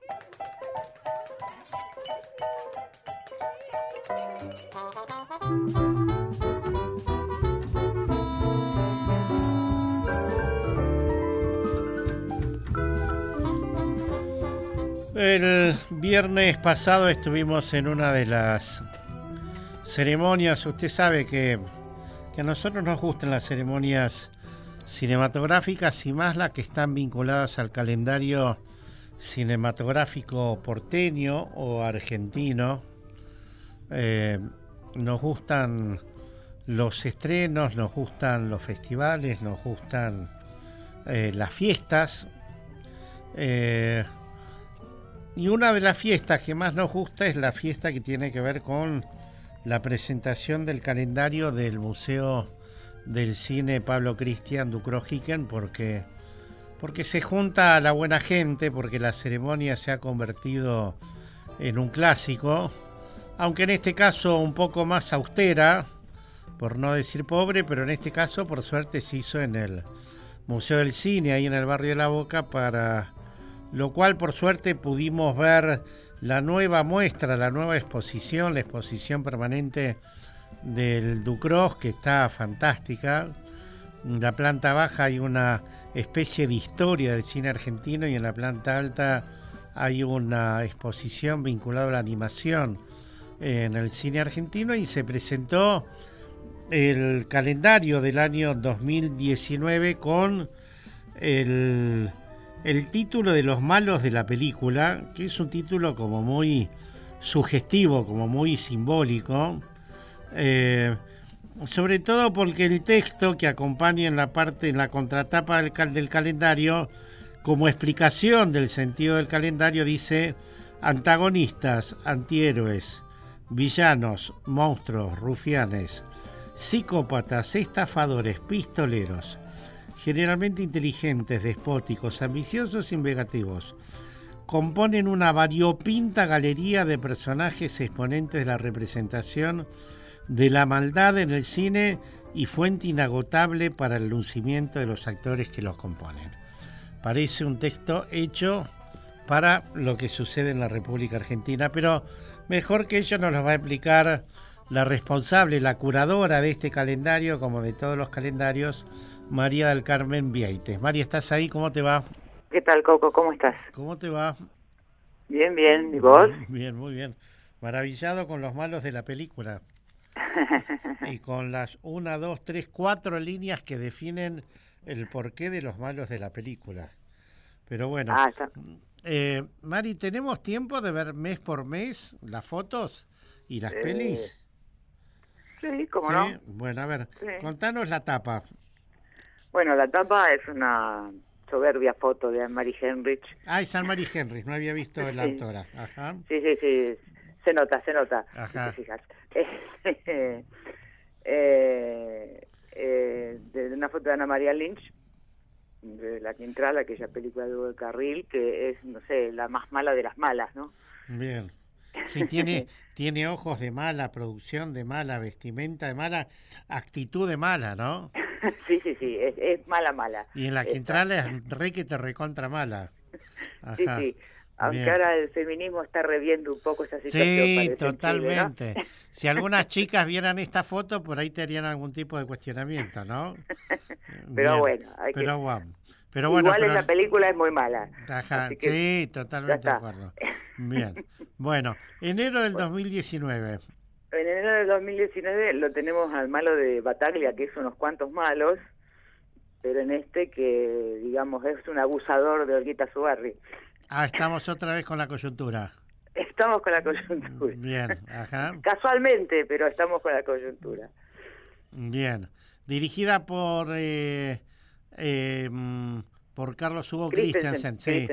El viernes pasado estuvimos en una de las ceremonias. Usted sabe que a nosotros nos gustan las ceremonias cinematográficas y más las que están vinculadas al calendario cinematográfico porteño o argentino. Nos gustan los estrenos, nos gustan los festivales, nos gustan las fiestas. Y una de las fiestas que más nos gusta es la fiesta que tiene que ver con la presentación del calendario del Museo del Cine Pablo Cristian Ducros-Hicken, porque se junta a la buena gente, porque la ceremonia se ha convertido en un clásico, aunque en este caso un poco más austera, por no decir pobre, pero en este caso por suerte se hizo en el Museo del Cine, ahí en el barrio de La Boca, para lo cual por suerte pudimos ver la nueva muestra, la nueva exposición, la exposición permanente del Ducros, que está fantástica. En la planta baja hay una especie de historia del cine argentino y en la planta alta hay una exposición vinculada a la animación en el cine argentino, y se presentó el calendario del año 2019 con el título de Los malos de la película, que es un título como muy sugestivo, como muy simbólico, sobre todo porque el texto que acompaña en la contratapa del calendario, como explicación del sentido del calendario, dice: antagonistas, antihéroes, villanos, monstruos, rufianes, psicópatas, estafadores, pistoleros, generalmente inteligentes, despóticos, ambiciosos y vengativos, componen una variopinta galería de personajes exponentes de la representación de la maldad en el cine y fuente inagotable para el lucimiento de los actores que los componen. Parece un texto hecho para lo que sucede en la República Argentina, pero mejor que ello nos lo va a explicar la responsable, la curadora de este calendario, como de todos los calendarios, María del Carmen Vieites. María, ¿estás ahí? ¿Cómo te va? ¿Qué tal, Coco? ¿Cómo estás? ¿Cómo te va? Bien, bien. ¿Y vos? Bien, muy bien. Maravillado con los malos de la película. Y con las 1, 2, 3, 4 líneas que definen el porqué de los malos de la película. Pero bueno, Mari, ¿tenemos tiempo de ver mes por mes las fotos y las pelis? Sí, ¿cómo no? Bueno, a ver, contanos la tapa. Bueno, la tapa es una soberbia foto de Anne-Marie Henrich. Ah, es Anne-Marie Henrich, no había visto la autora. Ajá. Sí, se nota. Ajá. Si te fijas. De una foto de Ana María Lynch, de La Quintral, aquella película de Hugo del Carril, que es, no sé, la más mala de las malas, ¿no? Bien. Sí, tiene ojos de mala, producción de mala, vestimenta de mala, actitud de mala, ¿no? Sí, es mala. Y en La Quintral es recontra mala. Ajá. Sí. Aunque bien. Ahora el feminismo está reviendo un poco esa situación. Sí, totalmente. Chile, ¿no? Si algunas chicas vieran esta foto, por ahí te harían algún tipo de cuestionamiento, ¿no? Pero bueno, pero bueno, igual en la película es muy mala. Ajá, sí, totalmente de acuerdo. Bien. Bueno, enero del 2019. En enero del 2019 lo tenemos al malo de Bataglia, que es unos cuantos malos, pero en este que, digamos, es un abusador de Olguita Zubarri. Ah, estamos otra vez con la coyuntura. Estamos con la coyuntura. Bien, ajá. Casualmente, pero estamos con la coyuntura. Bien. Dirigida por Carlos Hugo Christensen. Sí.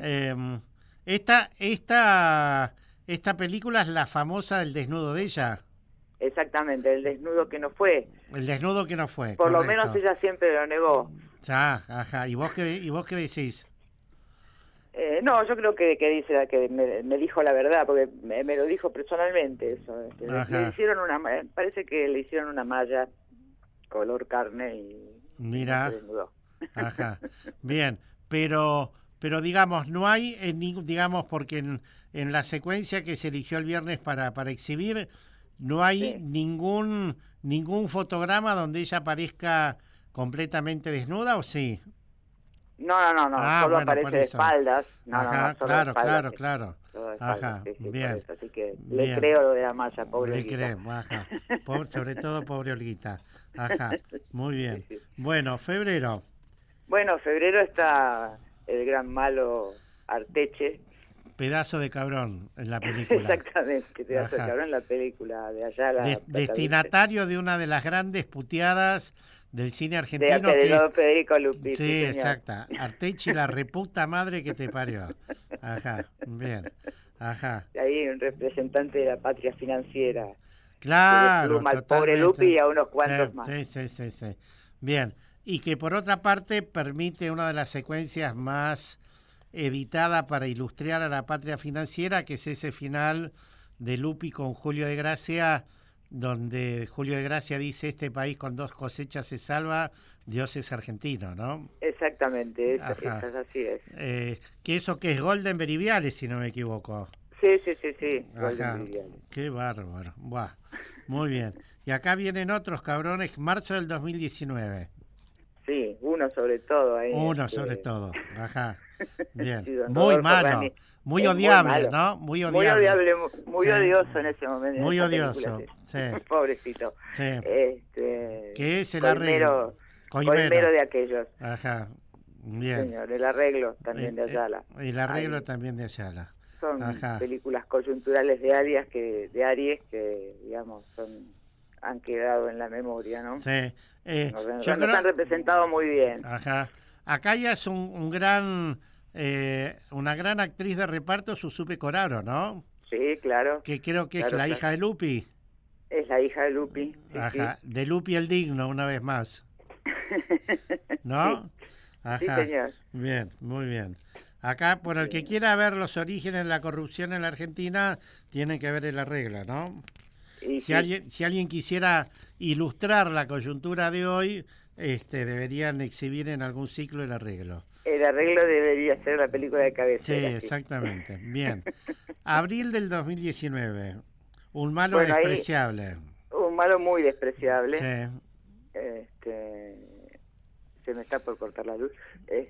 Esta película es la famosa del desnudo de ella. Exactamente, el desnudo que no fue. El desnudo que no fue. Por correcto. Lo menos ella siempre lo negó. Ajá. ¿Y vos qué decís? No, yo creo que dice que me dijo la verdad, porque me lo dijo personalmente eso. Le hicieron parece que le hicieron una malla color carne y mira. se desnudó. Ajá. Bien, pero pero digamos, no hay, digamos, porque en la secuencia que se eligió el viernes para exhibir, no hay Sí. ningún fotograma donde ella aparezca completamente desnuda, ¿o sí? No, Ah, solo bueno, aparece por de eso. espaldas. Ajá, Solo de claro, espaldas. claro, Sí. claro. Solo de espaldas, Ajá, sí, por bien, eso. Así que le bien. creo lo de Amaya, pobre Le Olguita. creemos, ajá. Sobre todo pobre Olguita. Ajá, muy Sí, bien. sí. Bueno, febrero, Bueno, febrero está el gran malo Arteche. pedazo de cabrón en la película. Exactamente, te hace Ajá. cabrón en la película de allá, la protagonista. Destinatario de una de las grandes puteadas del cine De argentino que es... Federico Lupi, sí, Sí, señor. exacta. Artechi, la reputa madre que te parió. Ajá, bien. Ajá. Y ahí un representante de la patria financiera que Claro, despluma al pobre Lupi totalmente. y a unos Sí, cuantos más. sí, sí, sí, sí. Bien. Y que por otra parte permite una de las secuencias más editada para ilustrar a la patria financiera, que es ese final de Lupi con Julio de Gracia, donde Julio de Gracia dice: este país con 2 cosechas se salva, Dios es argentino, ¿no? Exactamente, Ajá. esa así es. Que eso que es Golden Beriviales, si no me equivoco. Sí, Golden Ajá, Viviani. qué bárbaro. Buah. Muy bien. Y acá vienen otros cabrones, marzo del 2019. Sí, uno sobre todo ahí. Uno sobre todo. Ajá. Bien. Sí, don Muy Rodolfo malo. Rani Muy es muy odiable, malo. ¿no? Muy Muy odiable. odiable, muy Sí. odioso en ese momento, en Muy esa película. odioso. Sí. Pobrecito. Sí. Este, Que es el arreglo. Colmero Coimero. de aquellos. Ajá. Sí, Bien. señor, el arreglo también de Ayala. El arreglo Ahí también de Ayala. son Ajá. películas coyunturales de Aries que digamos han quedado en la memoria, ¿no? Sí. Nos Yo creo. han representado muy bien. Ajá. Acá ya es un gran. Una gran actriz de reparto, Susupe Coraro, ¿no? Sí, claro. Que creo que es Claro, la claro. hija de Lupi. Es la hija de Lupi, sí, Ajá. De Lupi el Digno, una vez más. Sí, ¿No? sí, Ajá. señor. Bien, muy bien. Acá, por el que quiera ver los orígenes de la corrupción en la Argentina, tienen que ver el arreglo, ¿no? Y Si sí, alguien quisiera ilustrar la coyuntura de hoy, deberían exhibir en algún ciclo el arreglo. el arreglo debería ser la película de Sí, cabecera, sí. exactamente. Bien. Abril del 2019. Un malo Bueno, ahí despreciable. un malo muy despreciable. Sí. Se me está por cortar la luz.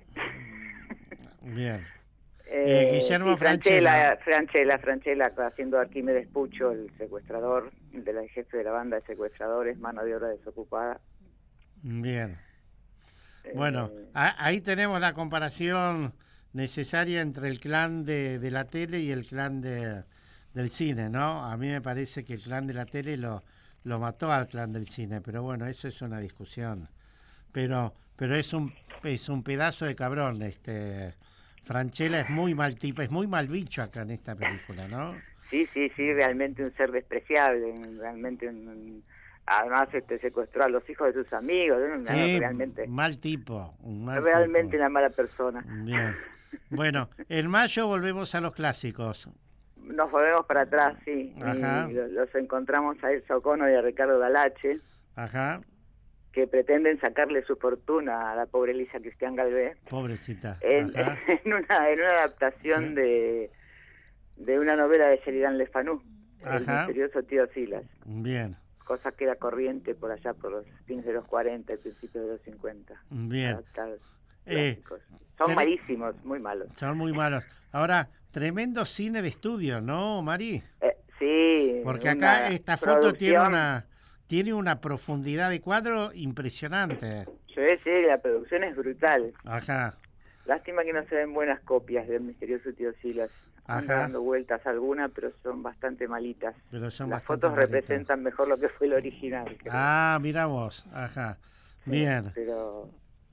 Bien. Sí, Guillermo Francella. Francella haciendo Arquímedes Pucho, el secuestrador, el jefe de la banda de secuestradores, mano de obra desocupada. Bien. Bueno, ahí tenemos la comparación necesaria entre el clan de la tele y el clan del cine, ¿no? A mí me parece que el clan de la tele lo mató al clan del cine, pero bueno, eso es una discusión. Pero es un pedazo de cabrón, Francella es muy mal tipo, es muy mal bicho acá en esta película, ¿no? Sí, realmente un ser despreciable, realmente además secuestró a los hijos de sus amigos, Sí, realmente mal tipo, un mal realmente tipo. una mala persona. Bien. Bueno, en mayo volvemos a los clásicos. Nos volvemos para atrás, sí, Ajá. y los encontramos a Elsa O'Connor y a Ricardo Dalache, Ajá. que pretenden sacarle su fortuna a la pobre Elisa Cristian Galvez Pobrecita. en, Ajá. en una adaptación Sí. de una novela de Sheridan Le Fanu, El Ajá. misterioso tío Silas, Bien. cosa que era corriente por allá por los fines de los 40 y principios de los 50. Bien. Adaptar clásicos. Son malísimos, muy malos. Son muy malos. Ahora, tremendo cine de estudio, ¿no, Mari? Sí. Porque acá esta foto tiene una profundidad de cuadro impresionante. Sí, la producción es brutal. Ajá. Lástima que no se ven buenas copias del misterioso tío Silas. Anda Ajá. dando vueltas algunas, pero son bastante malitas. Pero son Las bastante fotos malitas. representan mejor lo que fue el original. Creo. Ah, mira vos. Ajá. Sí, Bien. Pero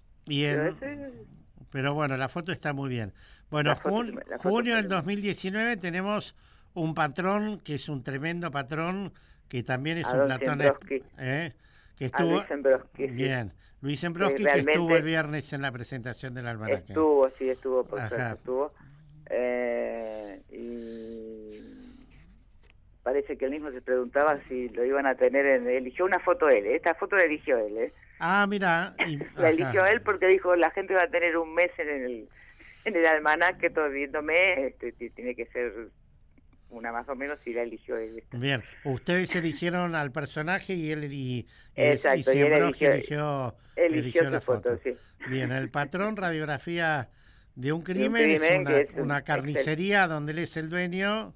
pero bueno, la foto está muy bien. Bueno, junio del 2019 tenemos un patrón que es un tremendo patrón, que también es un platón. Que estuvo, Luis Embroski, bien. Luis Embroski, que estuvo el viernes en la presentación del almanaque. Estuvo, por suerte estuvo. Y parece que él mismo se preguntaba si lo iban a tener eligió una foto él, esta foto la eligió él, Ah, mira. La eligió él porque dijo la gente va a tener un mes en en el almanaque, todo viéndome, tiene que ser una más o menos, y la eligió él. Bien, ustedes eligieron al personaje y él Exacto, y él eligió la su foto, sí. Bien, El patrón, radiografía de un crimen, es una carnicería donde él es el dueño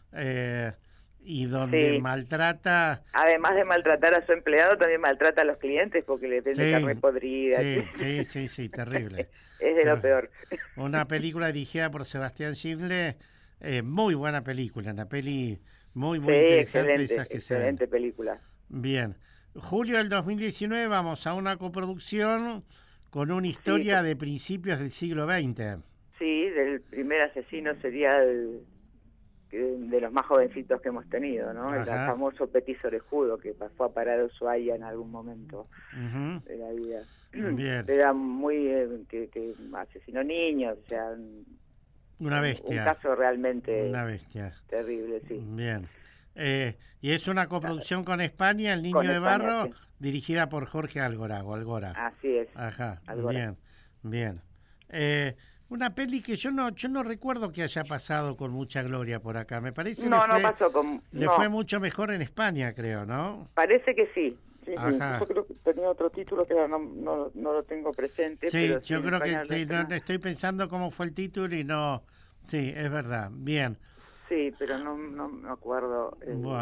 y donde maltrata... Además de maltratar a su empleado, también maltrata a los clientes porque le vende carne podrida. Sí, terrible. Es de lo peor. Una película dirigida por Sebastián Schindler, muy buena película, una peli muy interesante. Excelente película. Bien. Julio del 2019 vamos a una coproducción con una historia de principios del siglo XX. Sí, del primer asesino serial de los más jovencitos que hemos tenido, ¿no? El famoso Petit Orejudo que pasó a parar a Ushuaia en algún momento de la vida. Bien. Era muy... que asesinó niños, o sea... Una bestia. Un caso realmente una bestia. Terrible, sí. Bien. Y es una coproducción con España, El Niño de Barro, dirigida por Jorge Algora. Así es. Ajá, bien. Una peli que yo no recuerdo que haya pasado con mucha gloria por acá. Me parece que fue mucho mejor en España, creo, ¿no? Parece que sí. Yo creo que tenía otro título que no lo tengo presente. Sí, pero yo creo que sí, no estoy pensando cómo fue el título y no... Sí, es verdad, bien. Sí, pero no me acuerdo.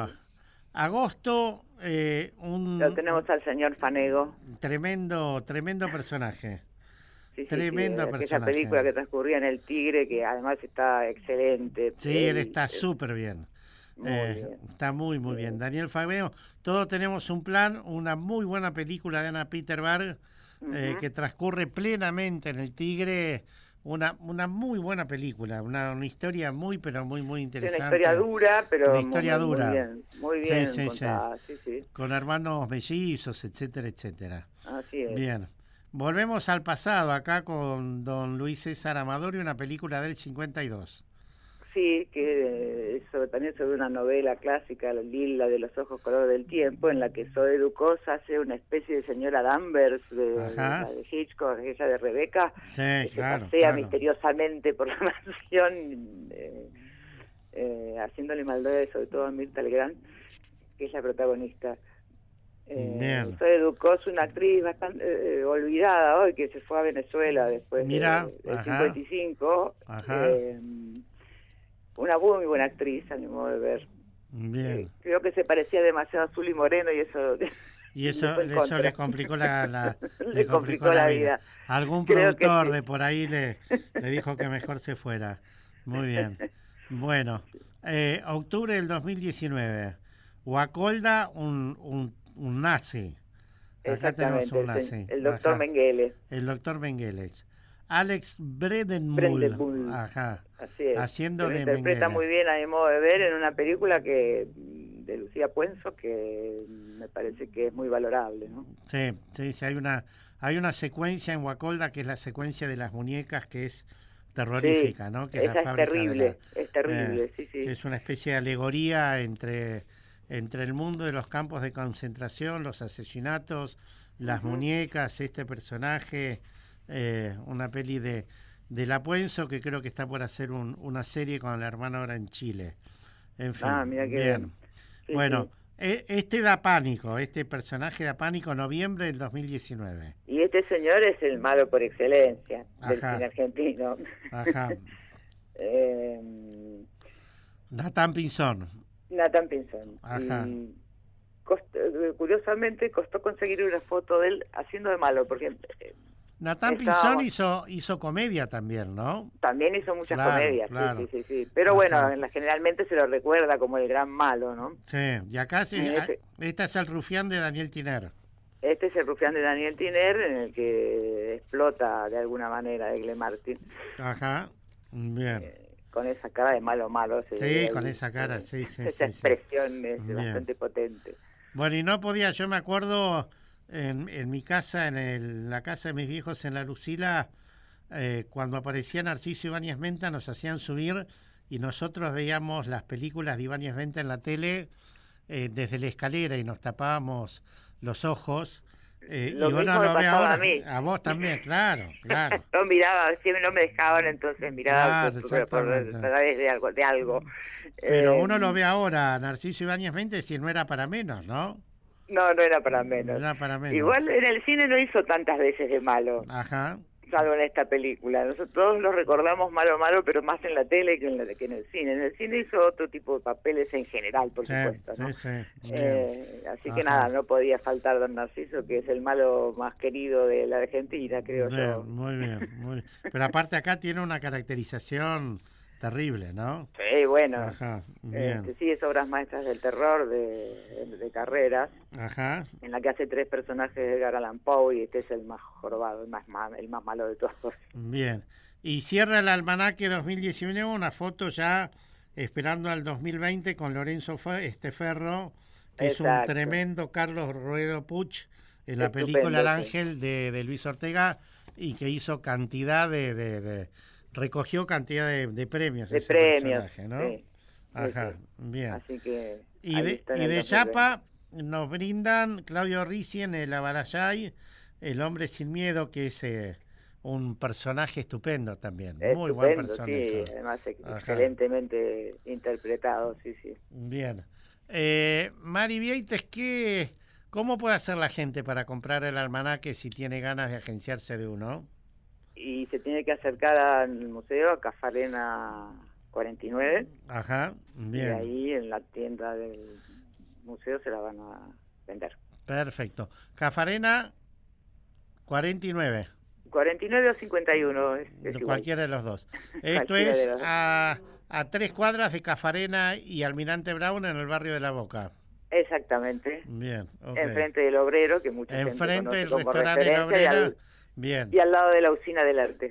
Agosto, lo tenemos al señor Fanego. Tremendo personaje. Tremendo personaje. Esa película que transcurría en El Tigre, que además está excelente. Sí, él está súper bien. Está muy bien. Daniel Fabeo, todos tenemos un plan, una muy buena película de Ana Peter Berg, que transcurre plenamente en El Tigre, una muy buena película, una historia muy interesante. Una historia dura, pero una historia muy bien contada. Sí. Con hermanos mellizos, etcétera. Así es. Bien. Volvemos al pasado, acá con don Luis César Amador y una película del 52. Sí, que también sobre una novela clásica, Lila de los ojos color del tiempo, en la que Zoe Ducos hace una especie de señora Danvers de Hitchcock, ella de Rebeca, que se pasea misteriosamente por la mansión, haciéndole maldades, sobre todo a Mirta Legrand, que es la protagonista. Zoe Ducos, una actriz bastante olvidada hoy, que se fue a Venezuela después del 55. Una muy buena actriz, a mi modo de ver. Bien. Creo que se parecía demasiado a Zully Moreno y eso le complicó la vida. Algún Creo productor de por ahí le dijo que mejor se fuera. Muy bien. Bueno, octubre del 2019. Guacolda, un nazi. Acá tenemos un nazi. El doctor Mengele. El doctor Mengele. Alex Bredenmull. Así es. Haciendo de interpreta Mengele. Muy bien, a mi modo de ver, en una película de Lucía Puenzo, que me parece que es muy valorable, ¿no? Sí, hay una secuencia en Guacolda que es la secuencia de las muñecas, que es terrorífica, ¿no? Que esa es terrible, sí. Es una especie de alegoría entre el mundo de los campos de concentración, los asesinatos, las muñecas, este personaje, una peli de La Puenzo, que creo que está por hacer una serie con la hermana ahora en Chile. En fin, mira qué bien. Sí, bueno, este da pánico, este personaje da pánico, noviembre del 2019. Y este señor es el malo por excelencia del cine argentino. Nathan Pinzón. Curiosamente costó conseguir una foto de él haciendo de malo, porque Nathan Pinzón hizo comedia también, ¿no? También hizo muchas comedias, sí. Pero bueno, generalmente se lo recuerda como el gran malo, ¿no? Sí, y acá este es el rufián de Daniel Tiner. Este es el rufián de Daniel Tiner, en el que explota de alguna manera Egle Martin. Bien. Con esa cara de malo. Con esa cara, esa expresión es bastante potente. Bueno, y no podía, yo me acuerdo... En mi casa, en la casa de mis viejos en La Lucila, cuando aparecía Narciso Ibáñez Menta, nos hacían subir y nosotros veíamos las películas de Ibáñez Menta en la tele desde la escalera y nos tapábamos los ojos y uno lo ve ahora, a vos también, claro. No miraba, siempre no me dejaban, entonces miraba por a través de algo. Pero uno lo ve ahora, Narciso Ibáñez Méndez, y no era para menos, ¿no? No era para menos. No era para menos. Igual en el cine no hizo tantas veces de malo. Ajá. Salvo en esta película. Nosotros todos lo recordamos malo, pero más en la tele que en el cine. En el cine hizo otro tipo de papeles en general, por supuesto, ¿no? Sí. Así que nada, no podía faltar Don Narciso, que es el malo más querido de la Argentina, creo yo. Muy bien. Pero aparte acá tiene una caracterización terrible, ¿no? Sí, bueno. Ajá, bien. Sí, es Obras Maestras del Terror de Carreras. Ajá. En la que hace 3 personajes de Edgar Allan Poe y este es el más jorobado, el más malo de todos. Bien. Y cierra el almanaque 2019 una foto ya esperando al 2020 con Lorenzo Ferro, que es un tremendo Carlos Ruedo Puch en la película El Ángel de Luis Ortega, y que hizo cantidad recogió cantidad de premios ese personaje, ¿no? Sí. Ajá, bien. Así que y de chapa nos brindan Claudio Ricci en El Abarayay, El Hombre Sin Miedo, que es un personaje estupendo también, muy buen personaje. Sí, además excelentemente interpretado, sí. Bien. Mari Vieites, ¿cómo puede hacer la gente para comprar el almanaque si tiene ganas de agenciarse de uno? Y se tiene que acercar al museo, a Cafarena 49. Ajá, bien. Y ahí en la tienda del museo se la van a vender. Perfecto. Cafarena 49. 49 o 51. Es cualquiera de los dos. Esto es a 3 cuadras de Cafarena y Almirante Brown en el barrio de La Boca. Exactamente. Bien. Okay. Enfrente del Obrero, que mucha gente enfrente del restaurante El Obrero. Bien. Y al lado de la Usina del Arte.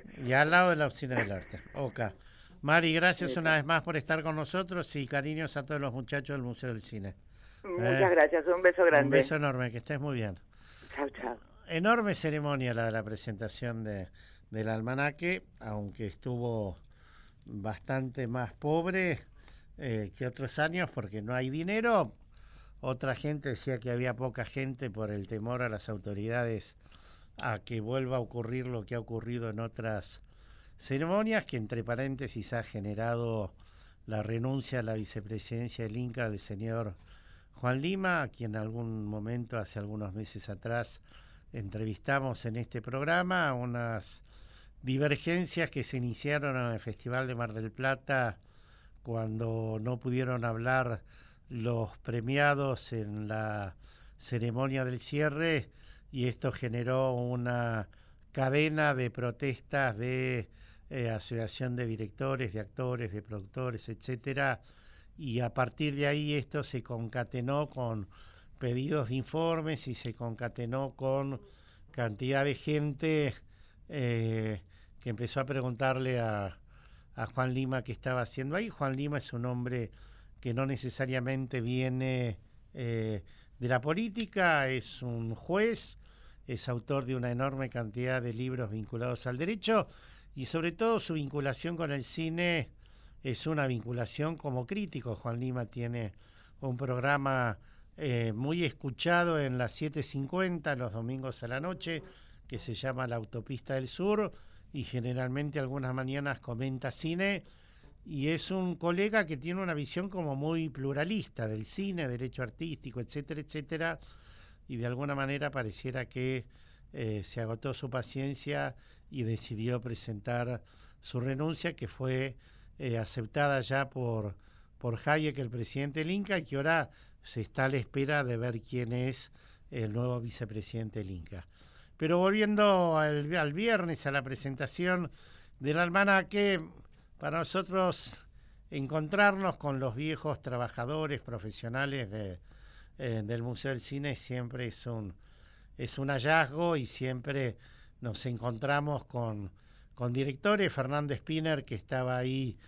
Ok. Mari, gracias una vez más por estar con nosotros y cariños a todos los muchachos del Museo del Cine. Muchas gracias, un beso grande. Un beso enorme, que estés muy bien. Chao. Enorme ceremonia la de la presentación del almanaque, aunque estuvo bastante más pobre que otros años porque no hay dinero. Otra gente decía que había poca gente por el temor a las autoridades a que vuelva a ocurrir lo que ha ocurrido en otras ceremonias, que entre paréntesis ha generado la renuncia a la vicepresidencia del Inca del señor Juan Lima, a quien en algún momento, hace algunos meses atrás, entrevistamos en este programa. Unas divergencias que se iniciaron en el Festival de Mar del Plata cuando no pudieron hablar los premiados en la ceremonia del cierre, y esto generó una cadena de protestas de asociación de directores, de actores, de productores, etcétera, y a partir de ahí esto se concatenó con pedidos de informes y se concatenó con cantidad de gente que empezó a preguntarle a Juan Lima qué estaba haciendo ahí. Juan Lima es un hombre que no necesariamente viene de la política, es un juez, es autor de una enorme cantidad de libros vinculados al derecho, y sobre todo su vinculación con el cine es una vinculación como crítico. Juan Lima tiene un programa muy escuchado en las 7:50 los domingos a la noche, que se llama La Autopista del Sur, y generalmente algunas mañanas comenta cine, y es un colega que tiene una visión como muy pluralista del cine, derecho artístico, etcétera, etcétera, y de alguna manera pareciera que se agotó su paciencia y decidió presentar su renuncia, que fue aceptada ya por Hayek, el presidente del Inca, y que ahora se está a la espera de ver quién es el nuevo vicepresidente del Inca. Pero volviendo al viernes, a la presentación del almanaque, para nosotros encontrarnos con los viejos trabajadores profesionales del Museo del Cine siempre es un hallazgo, y siempre nos encontramos con directores. Fernando Spinner, que estaba ahí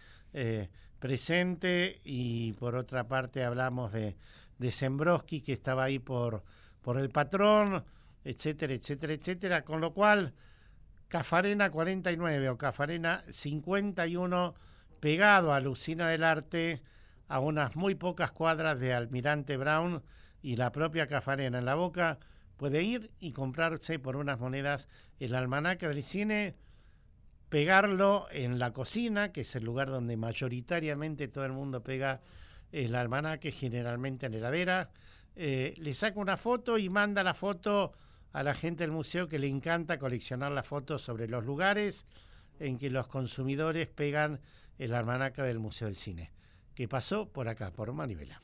presente, y por otra parte hablamos de Zembrowski, que estaba ahí por El Patrón, etcétera, etcétera, etcétera, con lo cual Cafarena 49 o Cafarena 51, pegado a la Usina del Arte, a unas muy pocas cuadras de Almirante Brown y la propia Cafarena en La Boca, puede ir y comprarse por unas monedas el almanaque del cine, pegarlo en la cocina, que es el lugar donde mayoritariamente todo el mundo pega el almanaque, generalmente en la heladera, le saca una foto y manda la foto a la gente del museo, que le encanta coleccionar las fotos sobre los lugares en que los consumidores pegan el almanaque del Museo del Cine, que pasó por acá, por Manivela.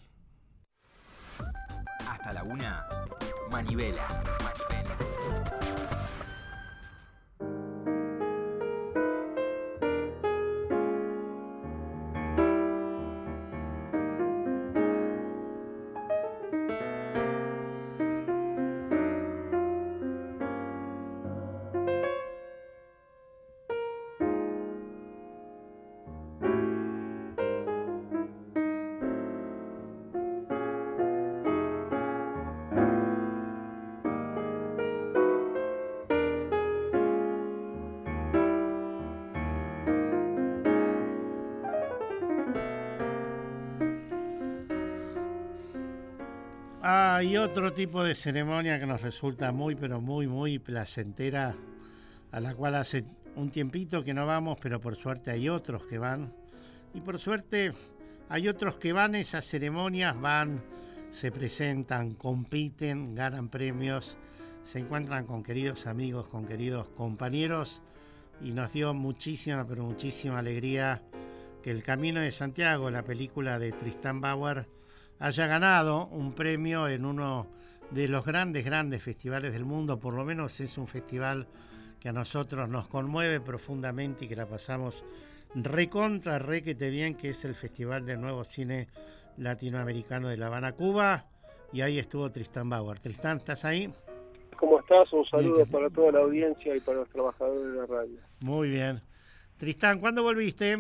Hasta la 1, Manivela. Hay otro tipo de ceremonia que nos resulta muy, pero muy, muy placentera, a la cual hace un tiempito que no vamos, pero por suerte hay otros que van. Y por suerte hay otros que van a esas ceremonias, van, se presentan, compiten, ganan premios, se encuentran con queridos amigos, con queridos compañeros, y nos dio muchísima, pero muchísima alegría que El Camino de Santiago, la película de Tristan Bauer, haya ganado un premio en uno de los grandes festivales del mundo. Por lo menos es un festival que a nosotros nos conmueve profundamente y que la pasamos requete bien, que es el Festival del Nuevo Cine Latinoamericano de La Habana, Cuba, y ahí estuvo Tristan Bauer. Tristan, ¿estás ahí? ¿Cómo estás? Un saludo bien, para toda la audiencia y para los trabajadores de la radio. Muy bien. Tristan, ¿cuándo volviste?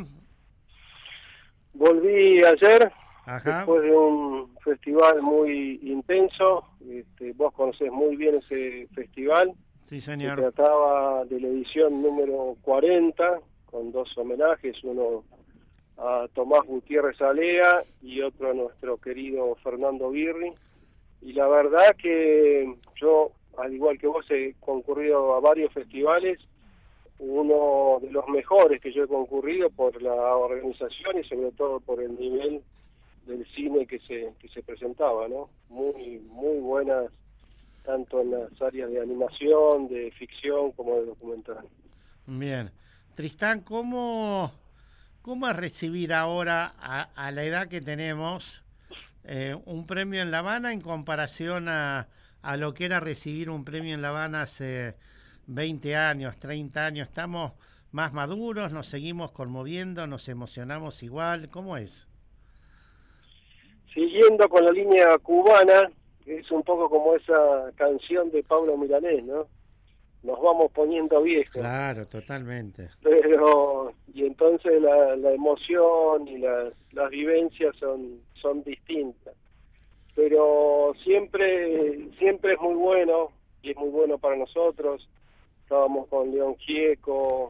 Volví ayer. Ajá. Después de un festival muy intenso. Vos conocés muy bien ese festival. Sí, señor. Se trataba de la edición número 40, con dos homenajes, uno a Tomás Gutiérrez Alea y otro a nuestro querido Fernando Birri. Y la verdad que yo, al igual que vos, he concurrido a varios festivales, uno de los mejores que yo he concurrido por la organización y sobre todo por el nivel del cine que se presentaba, ¿no? Muy buenas, tanto en las áreas de animación, de ficción, como de documental. Bien. Tristán, ¿cómo es recibir ahora, a la edad que tenemos, un premio en La Habana en comparación a lo que era recibir un premio en La Habana hace 20 años, 30 años? ¿Estamos más maduros? ¿Nos seguimos conmoviendo? ¿Nos emocionamos igual? ¿Cómo es? Siguiendo con la línea cubana, es un poco como esa canción de Pablo Milanés, ¿no? Nos vamos poniendo viejos. Claro, totalmente. Y entonces la emoción y las vivencias son distintas. Pero siempre es muy bueno, y es muy bueno para nosotros. Estábamos con León Gieco,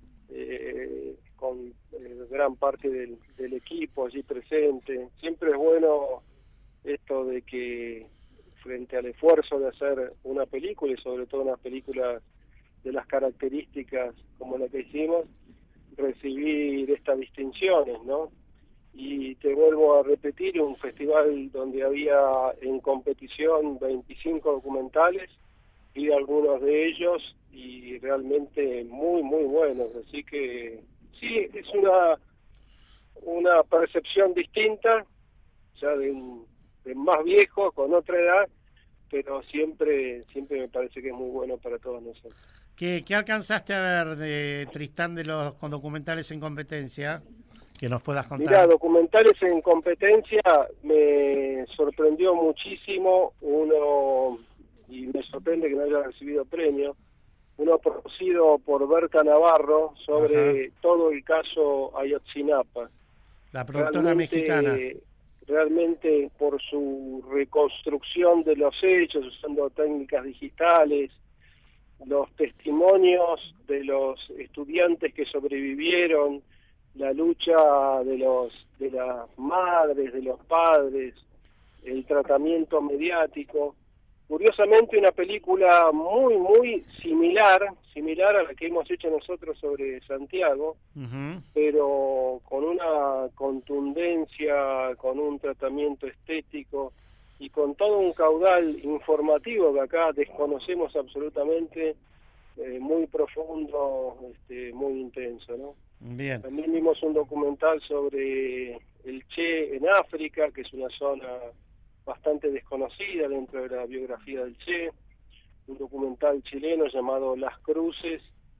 con gran parte del equipo allí presente. Siempre es bueno esto de que, frente al esfuerzo de hacer una película, y sobre todo una película de las características como la que hicimos, recibir estas distinciones, ¿no? Y te vuelvo a repetir, un festival donde había en competición 25 documentales, y algunos de ellos, y realmente muy buenos. Así que sí, es una percepción distinta, ya de más viejo, con otra edad, pero siempre me parece que es muy bueno para todos nosotros. ¿Qué alcanzaste a ver de Tristán con documentales en competencia? Que nos puedas contar. Mirá, documentales en competencia me sorprendió muchísimo uno, y me sorprende que no haya recibido premio, uno producido por Berta Navarro sobre todo el caso Ayotzinapa. La productora mexicana. Realmente por su reconstrucción de los hechos, usando técnicas digitales, los testimonios de los estudiantes que sobrevivieron, la lucha de las madres, de los padres, el tratamiento mediático. curiosamente una película muy, muy similar a la que hemos hecho nosotros sobre Santiago, pero con una contundencia, con un tratamiento estético y con todo un caudal informativo que acá desconocemos absolutamente, muy profundo, muy intenso, ¿no? Bien. También vimos un documental sobre el Che en África, que es una zona bastante desconocida dentro de la biografía del Che, un documental chileno llamado Las Cruces,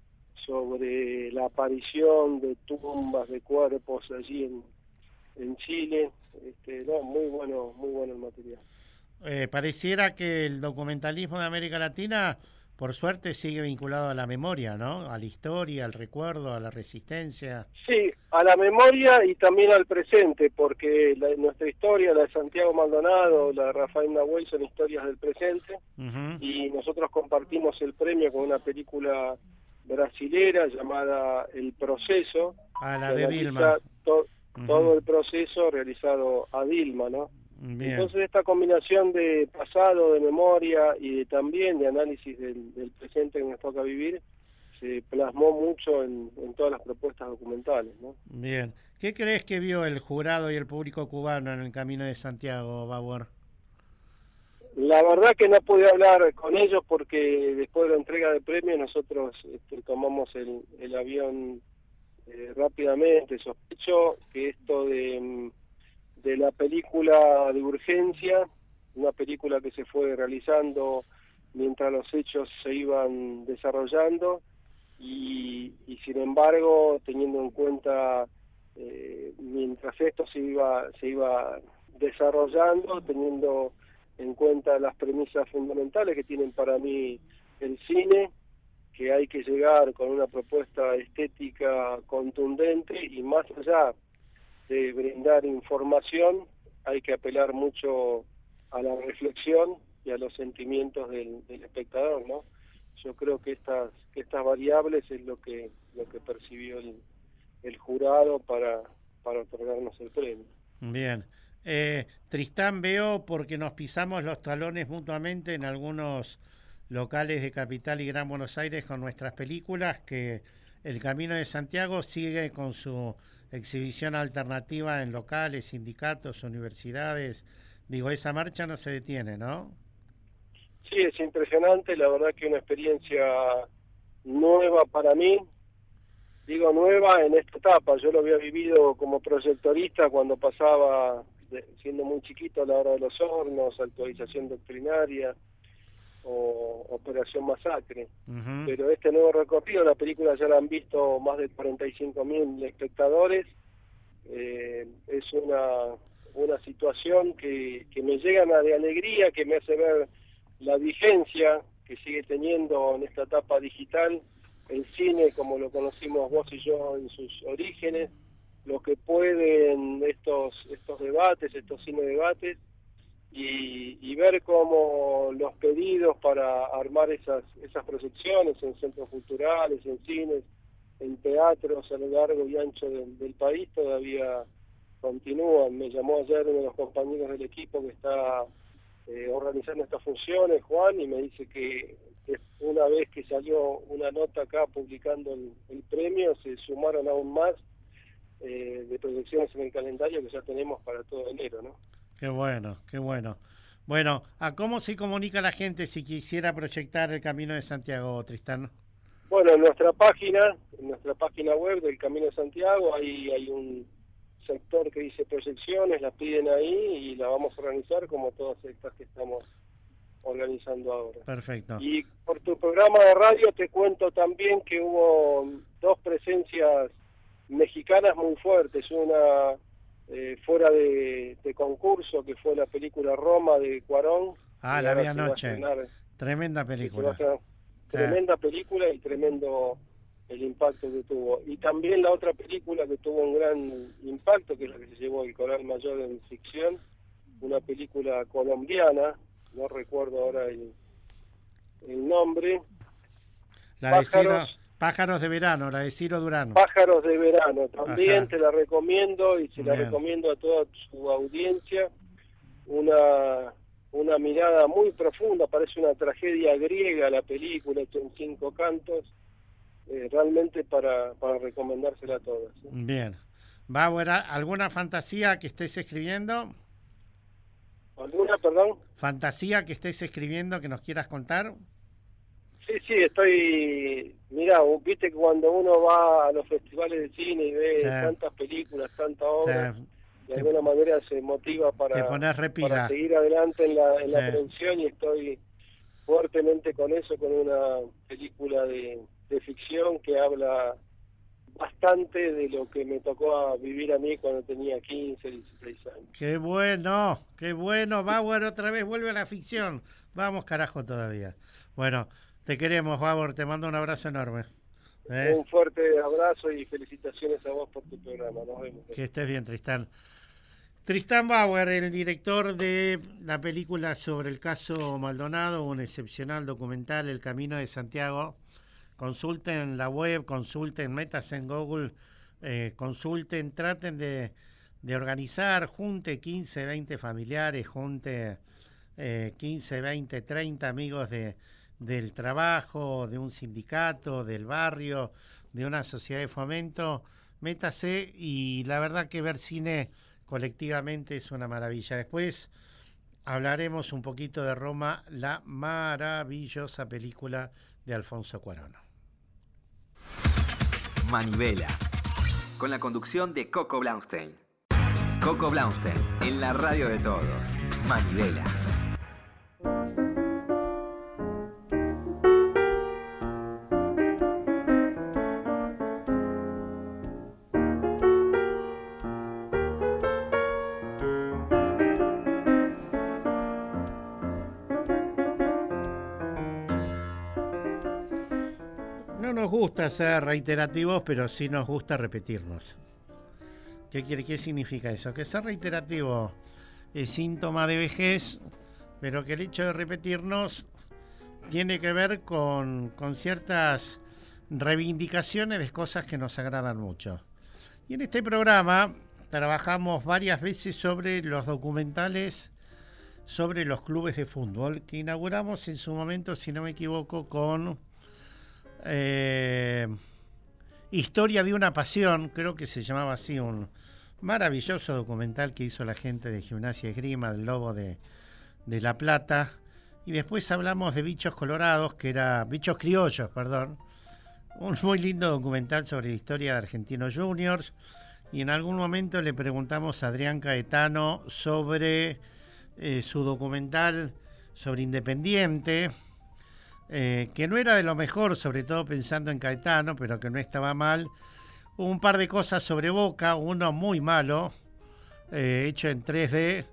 sobre la aparición de tumbas, de cuerpos allí en Chile. Muy bueno el material. Pareciera que el documentalismo de América Latina, por suerte, sigue vinculado a la memoria, ¿no? A la historia, al recuerdo, a la resistencia. Sí, a la memoria y también al presente, porque nuestra historia, la de Santiago Maldonado, la de Rafael Nahuel, son historias del presente, y nosotros compartimos el premio con una película brasilera llamada El Proceso. La de Vilma. Todo el proceso realizado a Dilma, ¿no? Bien. Entonces esta combinación de pasado, de memoria y también de análisis del presente que nos toca vivir, se plasmó mucho en todas las propuestas documentales, ¿no? Bien. ¿Qué crees que vio el jurado y el público cubano en el Camino de Santiago, Bauer? La verdad que no pude hablar con ellos porque después de la entrega de premios nosotros tomamos el avión rápidamente. Sospecho que esto de la película de urgencia, una película que se fue realizando mientras los hechos se iban desarrollando y sin embargo teniendo en cuenta mientras esto se iba desarrollando, teniendo en cuenta las premisas fundamentales que tienen para mí el cine, que hay que llegar con una propuesta estética contundente y más allá de brindar información, hay que apelar mucho a la reflexión y a los sentimientos del espectador, ¿no? Yo creo que estas variables es lo que percibió el jurado para otorgarnos el premio. Bien. Tristán, veo, porque nos pisamos los talones mutuamente en algunos locales de Capital y Gran Buenos Aires con nuestras películas, que el Camino de Santiago sigue con su exhibición alternativa en locales, sindicatos, universidades. Digo, esa marcha no se detiene, ¿no? Sí, es impresionante, la verdad que una experiencia nueva para mí. Digo nueva en esta etapa, yo lo había vivido como proyectorista cuando pasaba, siendo muy chiquito, a la hora de los hornos, actualización doctrinaria o Operación Masacre. Pero este nuevo recorrido, la película ya la han visto más de 45.000 espectadores. Es una situación que me llena de alegría, que me hace ver la vigencia que sigue teniendo en esta etapa digital el cine como lo conocimos vos y yo en sus orígenes, lo que pueden estos debates, estos cine debates, y ver cómo los pedidos para armar esas proyecciones en centros culturales, en cines, en teatros a lo largo y ancho del país todavía continúan. Me llamó ayer uno de los compañeros del equipo que está organizando estas funciones, Juan, y me dice que una vez que salió una nota acá publicando el premio, se sumaron aún más de proyecciones en el calendario que ya tenemos para todo enero, ¿no? Qué bueno, qué bueno. Bueno, ¿a cómo se comunica la gente si quisiera proyectar el Camino de Santiago, Tristán? Bueno, en nuestra página web del Camino de Santiago, ahí hay un sector que dice proyecciones, la piden ahí y la vamos a organizar como todas estas que estamos organizando ahora. Perfecto. Y por tu programa de radio te cuento también que hubo 2 presencias mexicanas muy fuertes, una fuera de concurso, que fue la película Roma de Cuarón. La vi anoche. Tremenda película. Tremenda película y tremendo el impacto que tuvo. Y también la otra película que tuvo un gran impacto, que es la que se llevó el Coral Mayor en ficción, una película colombiana, no recuerdo ahora el nombre. Pájaros de verano, la de Ciro Durano. Pájaros de verano, también. Ajá. Te la recomiendo y se la Bien. recomiendo a toda su audiencia. Una una mirada muy profunda, parece una tragedia griega la película, hecha en 5 cantos, realmente para recomendársela a todos. ¿Sí? Bien. Bauer, ¿alguna fantasía que estés escribiendo? ¿Alguna, perdón? ¿Fantasía que estés escribiendo que nos quieras contar? Sí, estoy... Mirá, viste que cuando uno va a los festivales de cine y ve tantas películas, tanta obra, de alguna manera se motiva para seguir adelante en la producción, y estoy fuertemente con eso, con una película de ficción que habla bastante de lo que me tocó vivir a mí cuando tenía 15, 16 años. Qué bueno, Bauer, otra vez vuelve a la ficción. Vamos, carajo, todavía. Bueno, te queremos, Bauer, te mando un abrazo enorme. Un fuerte abrazo y felicitaciones a vos por tu programa. Nos vemos. Que estés bien, Tristán. Tristán Bauer, el director de la película sobre el caso Maldonado, un excepcional documental, El Camino de Santiago. Consulten la web, consulten, métanse en Google, consulten, traten de organizar, junte 15, 20 familiares, junte 15, 20, 30 amigos del trabajo, de un sindicato, del barrio, de una sociedad de fomento, métase, y la verdad que ver cine colectivamente es una maravilla. Después hablaremos un poquito de Roma, la maravillosa película de Alfonso Cuarón. Manivela, con la conducción de Coco Blaustein. Coco Blaustein, en la radio de todos. Manivela. No nos gusta ser reiterativos, pero sí nos gusta repetirnos. ¿Qué significa eso? Que ser reiterativo es síntoma de vejez, pero que el hecho de repetirnos tiene que ver con ciertas reivindicaciones de cosas que nos agradan mucho. Y en este programa trabajamos varias veces sobre los documentales sobre los clubes de fútbol, que inauguramos en su momento, si no me equivoco, con Historia de una Pasión, creo que se llamaba así, un maravilloso documental que hizo la gente de Gimnasia y Esgrima, del Lobo de La Plata. Y después hablamos de Bichos Colorados, que era Bichos Criollos, perdón, un muy lindo documental sobre la historia de Argentinos Juniors. Y en algún momento le preguntamos a Adrián Caetano sobre su documental sobre Independiente, que no era de lo mejor, sobre todo pensando en Caetano, pero que no estaba mal. Hubo un par de cosas sobre Boca, uno muy malo, hecho en 3D,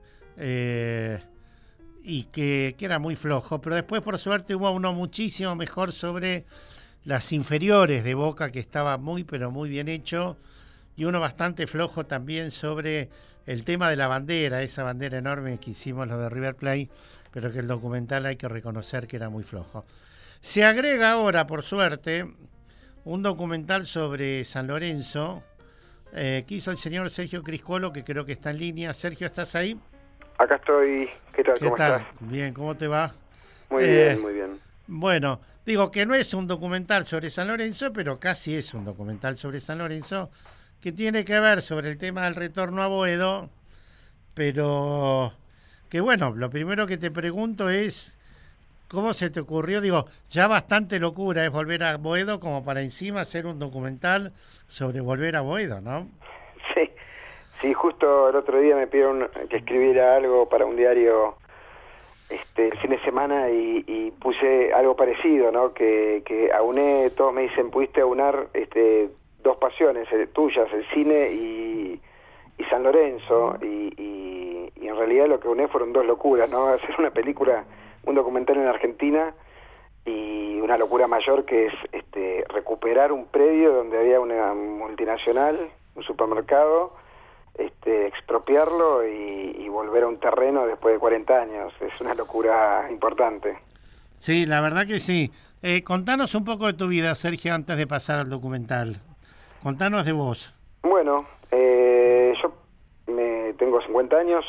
y que era muy flojo, pero después por suerte hubo uno muchísimo mejor sobre las inferiores de Boca, que estaba muy pero muy bien hecho, y uno bastante flojo también sobre el tema de la bandera, esa bandera enorme que hicimos los de River Plate, pero que el documental hay que reconocer que era muy flojo. Se agrega ahora, por suerte, un documental sobre San Lorenzo, que hizo el señor Sergio Criscolo, que creo que está en línea. Sergio, ¿estás ahí? Acá estoy. ¿Qué tal? ¿Cómo estás? Bien, ¿cómo te va? Muy bien, muy bien. Bueno, digo que no es un documental sobre San Lorenzo, pero casi es un documental sobre San Lorenzo, que tiene que ver sobre el tema del retorno a Boedo, pero que bueno, lo primero que te pregunto es, ¿cómo se te ocurrió? Digo, ya bastante locura es volver a Boedo como para encima hacer un documental sobre volver a Boedo, ¿no? Sí, justo el otro día me pidieron que escribiera algo para un diario el fin de semana y puse algo parecido, ¿no? Que auné, todos me dicen, pudiste aunar dos pasiones tuyas, el cine y San Lorenzo, y en realidad lo que auné fueron dos locuras, ¿no? Hacer una película, un documental en Argentina, y una locura mayor que es recuperar un predio donde había una multinacional, un supermercado, expropiarlo y volver a un terreno después de 40 años. Es una locura importante. Sí, la verdad que sí. Contanos un poco de tu vida, Sergio, antes de pasar al documental. Contanos de vos. Bueno, yo tengo 50 años,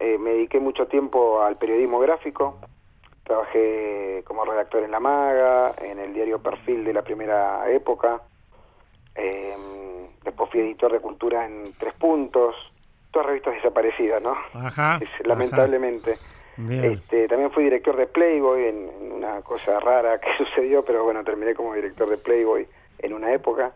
me dediqué mucho tiempo al periodismo gráfico. Trabajé como redactor en La Maga, en el diario Perfil de la primera época. Después fui editor de cultura en 3 Puntos. Todas revistas desaparecidas, ¿no? Ajá. Lamentablemente. Bien. También fui director de Playboy en una cosa rara que sucedió, pero bueno, terminé como director de Playboy en una época.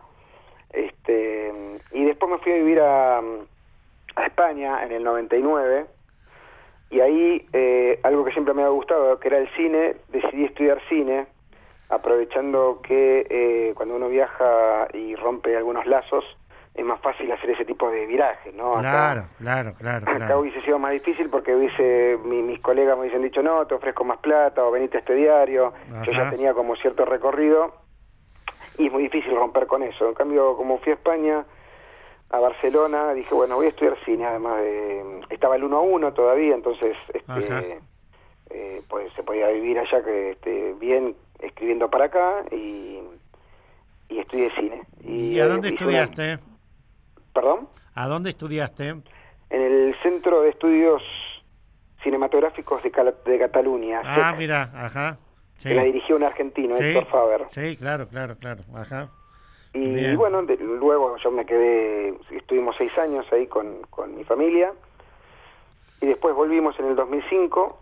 Y después me fui a vivir a España en el 99, y ahí algo que siempre me había gustado, que era el cine. Decidí estudiar cine, aprovechando que cuando uno viaja y rompe algunos lazos, es más fácil hacer ese tipo de virajes, ¿no? Claro. Acá hubiese sido más difícil porque mis colegas me hubiesen dicho, no, te ofrezco más plata o venite a este diario. Ajá. Yo ya tenía como cierto recorrido y es muy difícil romper con eso. En cambio, como fui a España, a Barcelona, dije, bueno, voy a estudiar cine, además estaba el 1-1 todavía, entonces pues se podía vivir allá bien escribiendo para acá, y estudié cine. ¿Y a dónde estudiaste? ¿Perdón? ¿A dónde estudiaste? En el Centro de Estudios Cinematográficos de Cataluña. Ah, mira, ajá. Sí. Que la dirigió un argentino, Sí. Héctor Faber. Sí, claro, ajá. Y bueno, luego yo me quedé, estuvimos 6 años ahí con mi familia, y después volvimos en el 2005,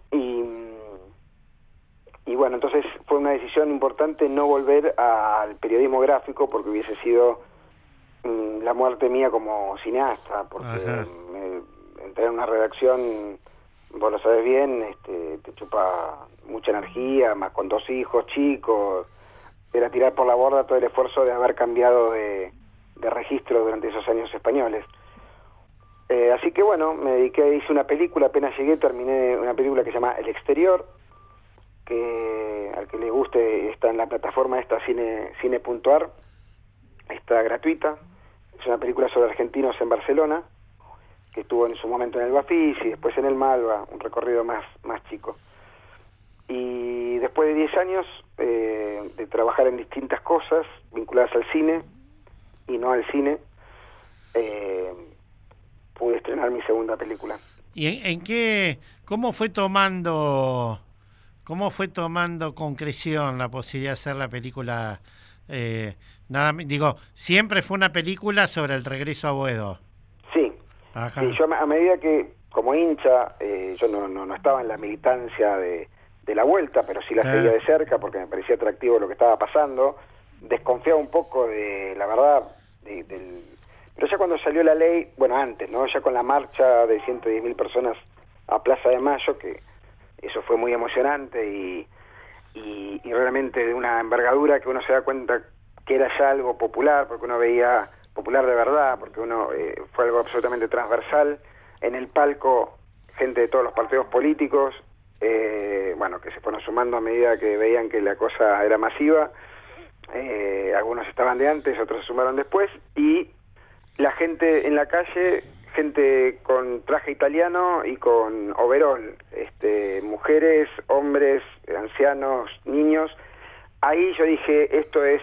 y bueno, entonces fue una decisión importante no volver al periodismo gráfico, porque hubiese sido la muerte mía como cineasta, porque entrar en una redacción, vos lo sabés bien, te chupa mucha energía, más con 2 hijos chicos. Era tirar por la borda todo el esfuerzo de haber cambiado de registro durante esos años españoles. Así que bueno, me dediqué, hice una película, apenas llegué, terminé una película que se llama El Exterior, que al que le guste está en la plataforma esta cine.ar, está gratuita. Es una película sobre argentinos en Barcelona, que estuvo en su momento en el Bafis y después en el Malva, un recorrido más chico. Y después de 10 años de trabajar en distintas cosas vinculadas al cine y no al cine, pude estrenar mi segunda película. ¿Y cómo fue tomando concreción la posibilidad de hacer la película? Siempre fue una película sobre el regreso a Boedo. Sí. Ajá. Sí, yo a medida que, como hincha, yo no estaba en la militancia de la vuelta, pero sí la seguía de cerca porque me parecía atractivo lo que estaba pasando. Desconfiaba un poco de, la verdad, pero ya cuando salió la ley, bueno, antes, ¿no? Ya con la marcha de 110.000 personas a Plaza de Mayo, que eso fue muy emocionante y realmente de una envergadura que uno se da cuenta que era ya algo popular, porque uno veía popular de verdad, porque uno fue algo absolutamente transversal. En el palco, gente de todos los partidos políticos, bueno, que se fueron sumando a medida que veían que la cosa era masiva. Algunos estaban de antes, otros se sumaron después, y la gente en la calle, gente con traje italiano y con overol, mujeres, hombres, ancianos, niños. Ahí yo dije, esto es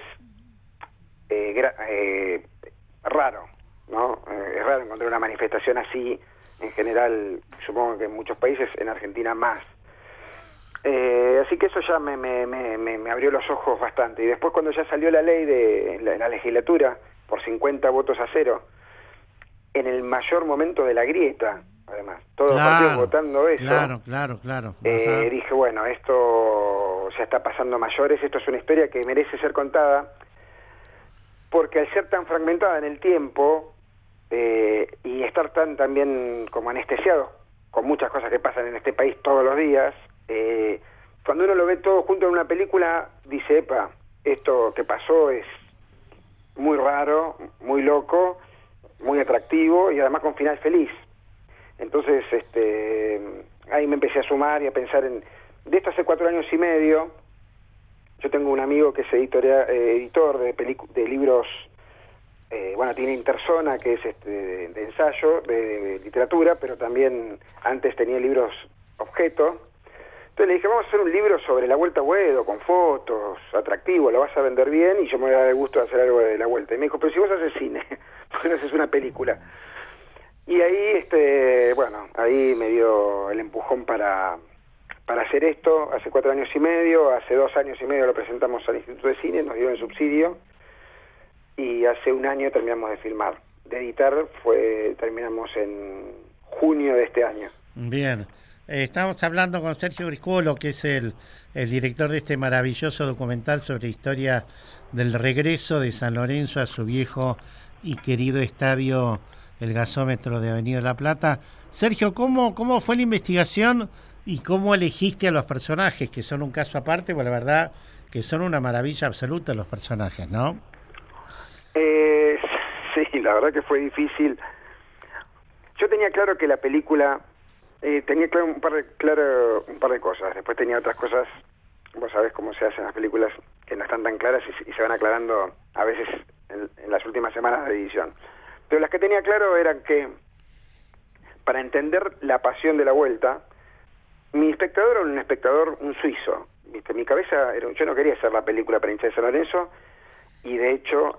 raro, ¿no? Es raro encontrar una manifestación así, en general, supongo que en muchos países, en Argentina más. Así que eso ya me abrió los ojos bastante. Y después cuando ya salió la ley de la legislatura, por 50 votos a 0, en el mayor momento de la grieta, además, todos los partidos votando eso. Claro. Dije, bueno, esto ya está pasando a mayores, esto es una historia que merece ser contada, porque al ser tan fragmentada en el tiempo y estar también como anestesiados con muchas cosas que pasan en este país todos los días, cuando uno lo ve todo junto en una película, dice, epa, esto que pasó es muy raro, muy loco, muy atractivo y además con final feliz. Entonces ahí me empecé a sumar y a pensar de esto hace 4 años y medio. Yo tengo un amigo que es editor de libros, bueno, tiene Interzona, que es de ensayo, de literatura, pero también antes tenía libros objeto. Entonces le dije, vamos a hacer un libro sobre la Vuelta a Boedo, con fotos, atractivo, lo vas a vender bien y yo me voy a dar el gusto de hacer algo de la Vuelta. Y me dijo, pero si vos haces cine, ¿por qué no haces una película? Y ahí, bueno, ahí me dio el empujón para hacer esto. Hace 4 años y medio, hace 2 años y medio lo presentamos al Instituto de Cine, nos dio el subsidio, y hace 1 año terminamos de filmar. De editar terminamos en junio de este año. Bien. Estamos hablando con Sergio Griscuolo, que es el director de este maravilloso documental sobre la historia del regreso de San Lorenzo a su viejo y querido estadio, el Gasómetro de Avenida La Plata. Sergio, ¿cómo fue la investigación y cómo elegiste a los personajes, que son un caso aparte? Pues la verdad que son una maravilla absoluta los personajes, ¿no? Sí, la verdad que fue difícil. Yo tenía claro que la película... tenía claro un par de cosas. Después tenía otras cosas, vos sabés cómo se hacen las películas, que no están tan claras y se van aclarando a veces en las últimas semanas de edición. Pero las que tenía claro eran que, para entender la pasión de la Vuelta, mi espectador era un espectador, un suizo. ¿Viste? Mi cabeza era, yo no quería hacer la película para hinchas de San Lorenzo, y de hecho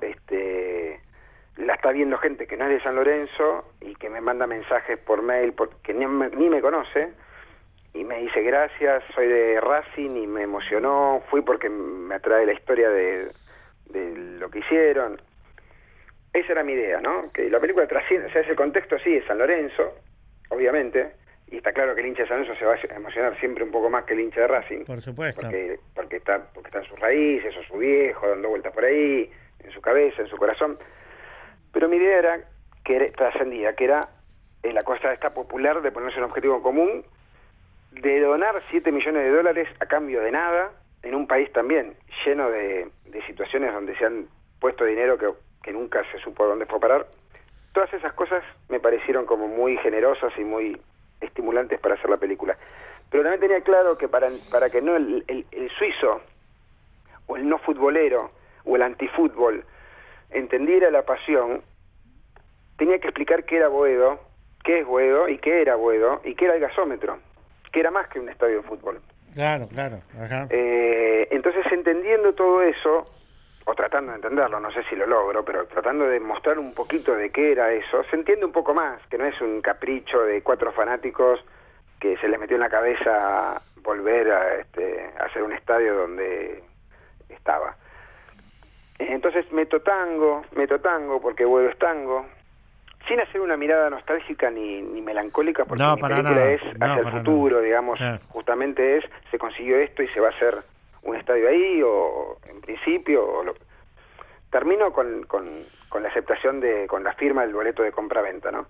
la está viendo gente que no es de San Lorenzo y que me manda mensajes por mail que ni me conoce, y me dice gracias, soy de Racing y me emocionó, fui porque me atrae la historia de lo que hicieron. Esa era mi idea, ¿no? Que la película trasciende, o sea, ese contexto sí es San Lorenzo, obviamente, y está claro que el hincha de San Lorenzo se va a emocionar siempre un poco más que el hincha de Racing. Por supuesto. Porque está en sus raíces, o su viejo dando vueltas por ahí, en su cabeza, en su corazón. Pero mi idea era que trascendía, que era la cosa esta popular de ponerse un objetivo común, de donar $7 millones a cambio de nada, en un país también lleno de situaciones donde se han puesto dinero que nunca se supo dónde fue a parar. Todas esas cosas me parecieron como muy generosas y muy estimulantes para hacer la película. Pero también tenía claro que para que no el suizo, o el no futbolero, o el antifútbol, entendiera la pasión, tenía que explicar qué era Boedo, qué es Boedo, y qué era Boedo, y qué era el Gasómetro, que era más que un estadio de fútbol. Claro. Ajá. Entonces, entendiendo todo eso, o tratando de entenderlo, no sé si lo logro, pero tratando de mostrar un poquito de qué era eso, se entiende un poco más, que no es un capricho de 4 fanáticos que se les metió en la cabeza volver a hacer un estadio donde estaba. Entonces meto tango, porque Boedo es tango, sin hacer una mirada nostálgica ni melancólica, porque mi película es hacia el futuro, digamos, justamente se consiguió esto y se va a hacer un estadio ahí, o en principio, termino con la aceptación con la firma del boleto de compra-venta, ¿no?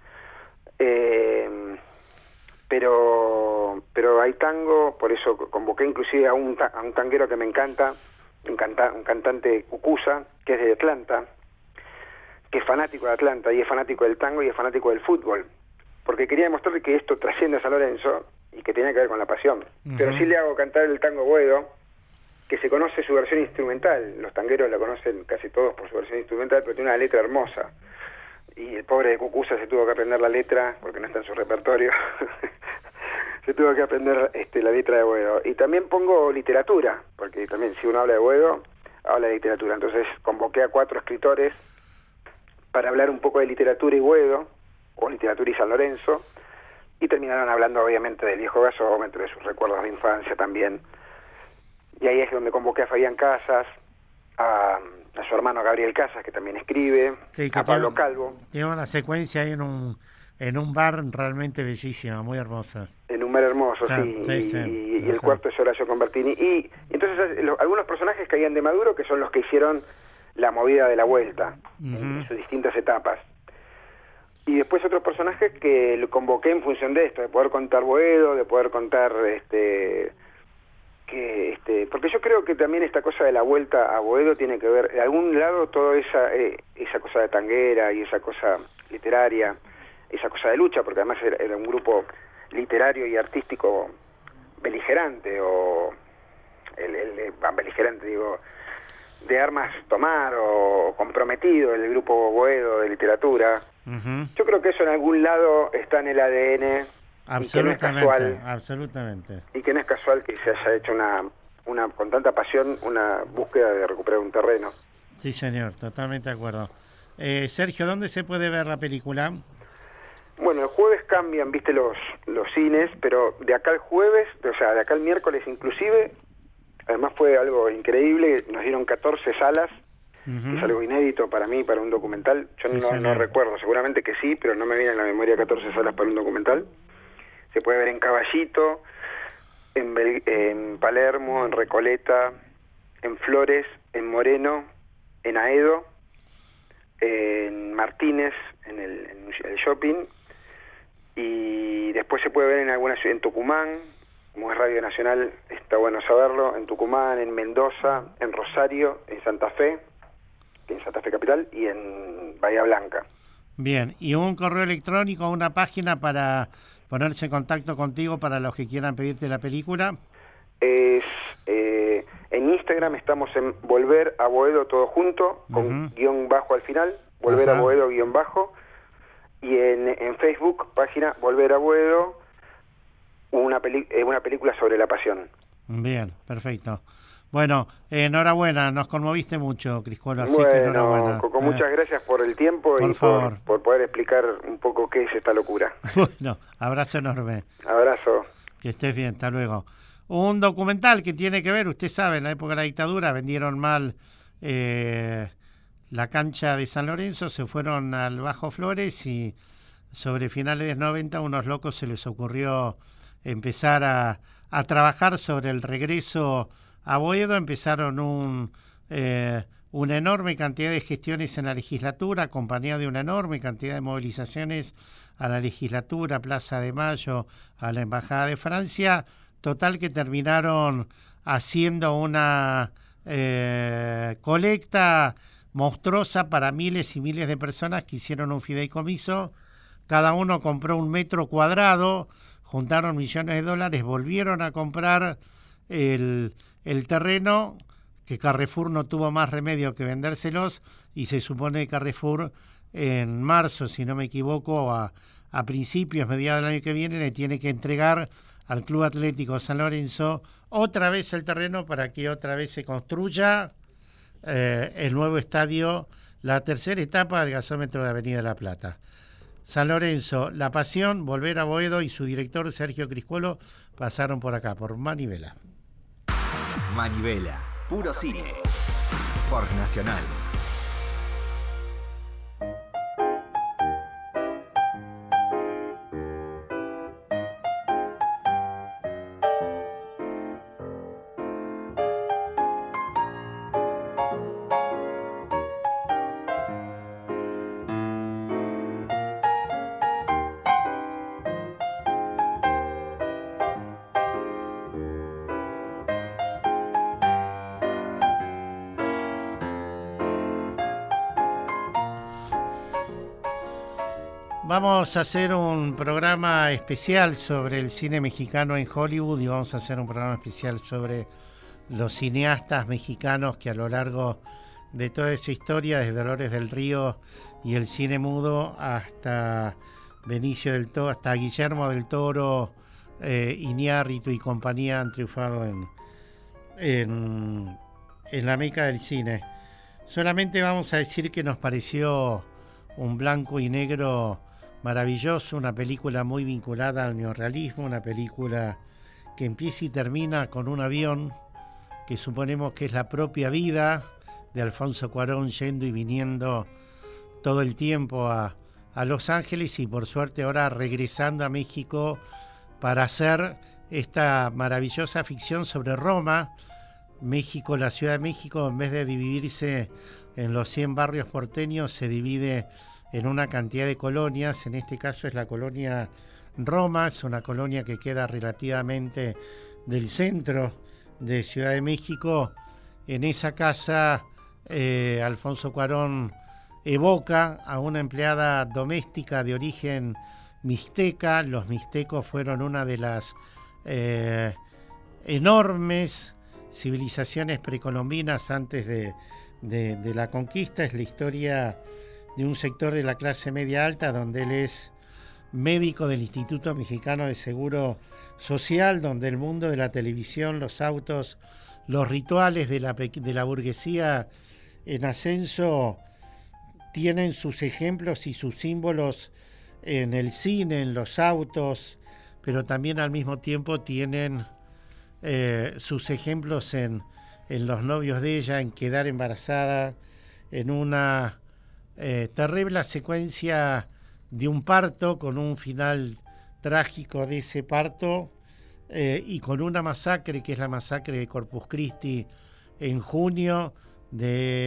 Pero hay tango, por eso convoqué inclusive a un tanguero que me encanta, un cantante Cucuza, que es de Atlanta, que es fanático de Atlanta, y es fanático del tango y es fanático del fútbol, porque quería demostrar que esto trasciende a San Lorenzo y que tenía que ver con la pasión. Uh-huh. Pero sí le hago cantar el tango Boedo, que se conoce su versión instrumental. Los tangueros la conocen casi todos por su versión instrumental, pero tiene una letra hermosa. Y el pobre de Cucuza se tuvo que aprender la letra, porque no está en su repertorio. Se tuvo que aprender la letra de Boedo. Y también pongo literatura, porque también si uno habla de Boedo, habla de literatura. Entonces convoqué a 4 escritores para hablar un poco de literatura y Boedo, o literatura y San Lorenzo, y terminaron hablando obviamente del viejo Gasómetro, de sus recuerdos de infancia también. Y ahí es donde convoqué a Fabián Casas, a su hermano Gabriel Casas, que también escribe, sí, a Pablo Calvo. Tiene una secuencia ahí en un bar realmente bellísima, muy hermosa. En un bar hermoso, sí. Y el cuarto es Horacio Convertini. Y entonces algunos personajes caían de Maduro, que son los que hicieron la movida de la Vuelta, uh-huh, en sus distintas etapas. Y después otros personajes que lo convoqué en función de esto, de poder contar Boedo, de poder contar porque yo creo que también esta cosa de la vuelta a Boedo tiene que ver, de algún lado, toda esa cosa de tanguera y esa cosa literaria, esa cosa de lucha, porque además era un grupo literario y artístico beligerante, beligerante digo, de armas tomar, o comprometido, el grupo Boedo de literatura. Uh-huh. Yo creo que eso en algún lado está en el ADN. Absolutamente, y que no es casual que se haya hecho una con tanta pasión una búsqueda de recuperar un terreno. Sí, señor, totalmente de acuerdo. Sergio, ¿dónde se puede ver la película? Bueno, el jueves cambian, viste, los cines, pero de acá al jueves, o sea, de acá al miércoles inclusive, además fue algo increíble, nos dieron 14 salas, es algo inédito para mí, para un documental. Yo no recuerdo, seguramente que sí, pero no me viene a la memoria 14 salas para un documental. Se puede ver en Caballito, en Palermo, en Recoleta, en Flores, en Moreno, en Aedo, en Martínez, en el shopping, y después se puede ver en alguna ciudad, en Tucumán, como es Radio Nacional, está bueno saberlo, en Tucumán, en Mendoza, en Rosario, en Santa Fe Capital, y en Bahía Blanca. Bien, ¿y un correo electrónico, una página para ponerse en contacto contigo para los que quieran pedirte la película? En Instagram estamos en Volver a Boedo todo junto, con guión bajo al final, Volver a Boedo guión bajo, y en Facebook, página Volver a Boedo, una película sobre la pasión. Bien, perfecto. Bueno, enhorabuena, nos conmoviste mucho, Criscuolo, así bueno, que enhorabuena. Coco, muchas gracias por el tiempo y por poder explicar un poco qué es esta locura. Bueno, abrazo enorme. Abrazo. Que estés bien, hasta luego. Un documental que tiene que ver, usted sabe, en la época de la dictadura vendieron mal la cancha de San Lorenzo, se fueron al Bajo Flores y sobre finales de los 90 a unos locos se les ocurrió empezar a trabajar sobre el regreso a Boedo. Empezaron una enorme cantidad de gestiones en la legislatura, acompañada de una enorme cantidad de movilizaciones a la legislatura, Plaza de Mayo, a la Embajada de Francia. Total que terminaron haciendo una colecta monstruosa para miles y miles de personas que hicieron un fideicomiso. Cada uno compró 1 metro cuadrado, juntaron millones de dólares, volvieron a comprar el terreno, que Carrefour no tuvo más remedio que vendérselos, y se supone que Carrefour en marzo, si no me equivoco, a principios, mediados del año que viene, le tiene que entregar al Club Atlético San Lorenzo otra vez el terreno para que otra vez se construya el nuevo estadio, la tercera etapa del gasómetro de Avenida La Plata. San Lorenzo, La Pasión, Volver a Boedo y su director Sergio Criscuolo pasaron por acá, por Manivela. Manivela, puro cine, por Nacional. Vamos a hacer un programa especial sobre el cine mexicano en Hollywood y vamos a hacer un programa especial sobre los cineastas mexicanos que a lo largo de toda su historia, desde Dolores del Río y el cine mudo hasta Benicio del Toro, hasta Guillermo del Toro, Iñárritu y compañía, han triunfado en la meca del cine. Solamente vamos a decir que nos pareció un blanco y negro maravilloso, una película muy vinculada al neorrealismo, una película que empieza y termina con un avión que suponemos que es la propia vida de Alfonso Cuarón yendo y viniendo todo el tiempo a Los Ángeles y por suerte ahora regresando a México para hacer esta maravillosa ficción sobre Roma. México, la Ciudad de México, en vez de dividirse en los 100 barrios porteños, se divide en una cantidad de colonias. En este caso es la colonia Roma, es una colonia que queda relativamente del centro de Ciudad de México. En esa casa Alfonso Cuarón evoca a una empleada doméstica de origen mixteca. Los mixtecos fueron una de las enormes civilizaciones precolombinas antes de la conquista. Es la historia de un sector de la clase media alta donde él es médico del Instituto Mexicano de Seguro Social, donde el mundo de la televisión, los autos, los rituales de la burguesía en ascenso tienen sus ejemplos y sus símbolos en el cine, en los autos, pero también al mismo tiempo tienen sus ejemplos en los novios de ella, en quedar embarazada, en una terrible secuencia de un parto, con un final trágico de ese parto, y con una masacre, que es la masacre de Corpus Christi, en junio de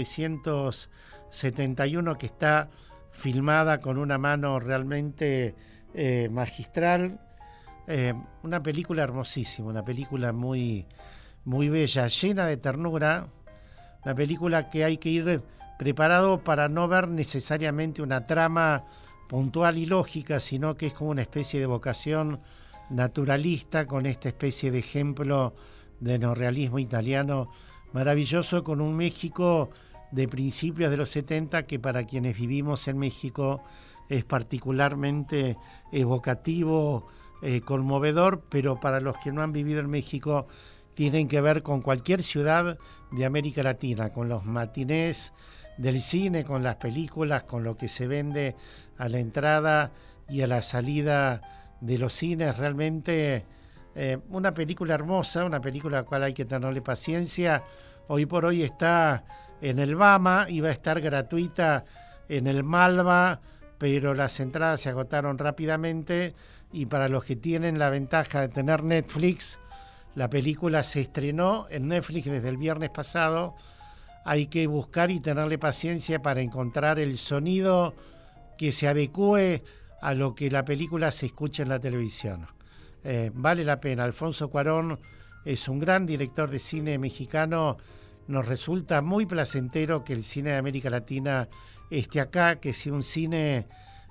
1971, que está filmada con una mano realmente magistral. Una película hermosísima, una película muy, muy bella, llena de ternura, una película que hay que ir preparado para no ver necesariamente una trama puntual y lógica, sino que es como una especie de vocación naturalista, con esta especie de ejemplo de neorrealismo italiano maravilloso, con un México de principios de los 70 que para quienes vivimos en México es particularmente evocativo, conmovedor, pero para los que no han vivido en México tienen que ver con cualquier ciudad de América Latina, con los matinés del cine, con las películas, con lo que se vende a la entrada y a la salida de los cines. Realmente una película hermosa, una película a la cual hay que tenerle paciencia. Hoy por hoy está en el Bama y va a estar gratuita en el Malva, pero las entradas se agotaron rápidamente, y para los que tienen la ventaja de tener Netflix, la película se estrenó en Netflix desde el viernes pasado. Hay que buscar y tenerle paciencia para encontrar el sonido que se adecue a lo que la película se escucha en la televisión. Vale la pena. Alfonso Cuarón es un gran director de cine mexicano. Nos resulta muy placentero que el cine de América Latina esté acá, que sea un cine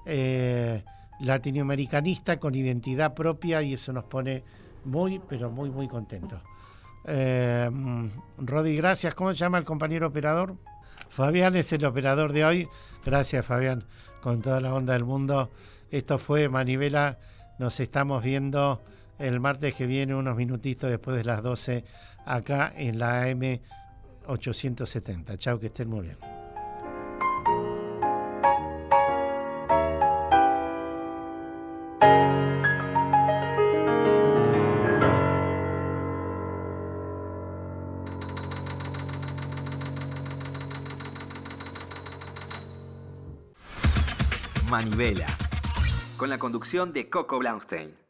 latinoamericanista con identidad propia, y eso nos pone muy, pero muy, muy contentos. Rodi, gracias. ¿Cómo se llama el compañero operador? Fabián es el operador de hoy. Gracias, Fabián, con toda la onda del mundo. Esto fue Manivela. Nos estamos viendo el martes que viene, unos minutitos después de las 12, acá en la AM 870. Chao, que estén muy bien. Manivela, con la conducción de Coco Blaustein.